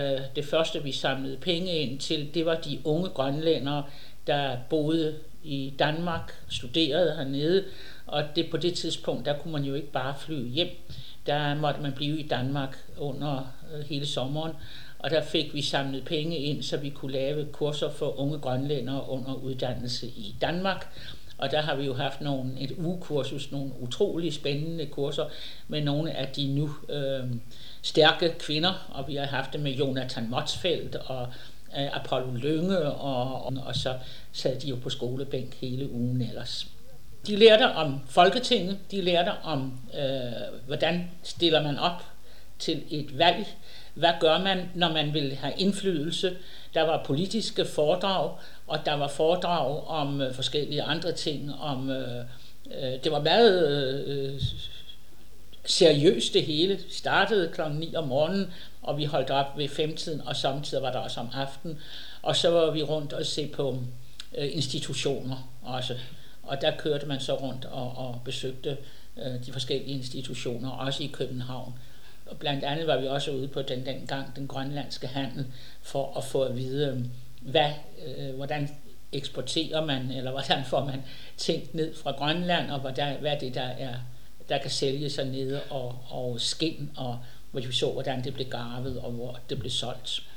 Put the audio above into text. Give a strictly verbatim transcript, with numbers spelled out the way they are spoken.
Det første, vi samlede penge ind til, det var de unge grønlændere, der boede i Danmark, studerede hernede, og det, på det tidspunkt, der kunne man jo ikke bare flyve hjem. Der måtte man blive i Danmark under øh, hele sommeren, og der fik vi samlet penge ind, så vi kunne lave kurser for unge grønlændere under uddannelse i Danmark. Og der har vi jo haft nogle, et ugekursus, nogle utrolig spændende kurser med nogle af de nu øh, stærke kvinder, og vi har haft det med Jonathan Motzfeldt og øh, Apollo Lynge, og, og, og så sad de jo på skolebænk hele ugen ellers. De lærte om Folketinget, de lærte om, øh, hvordan stiller man op til et valg, hvad gør man, når man vil have indflydelse. Der var politiske foredrag, og der var foredrag om øh, forskellige andre ting. Om, øh, øh, det var meget øh, seriøst det hele. Vi startede klokken ni om morgenen, og vi holdt op ved femtiden, og samtidig var der også om aftenen. Og så var vi rundt og se på øh, institutioner også. Og der kørte man så rundt og, og besøgte øh, de forskellige institutioner, også i København. Og blandt andet var vi også ude på den dengang den grønlandske handel for at få at vide, hvad, øh, hvordan eksporterer man, eller hvordan får man ting ned fra Grønland, og hvordan, hvad det der er, der kan sælge sig nede, og, og skind, og hvor vi så, hvordan det blev garvet, og hvor det blev solgt.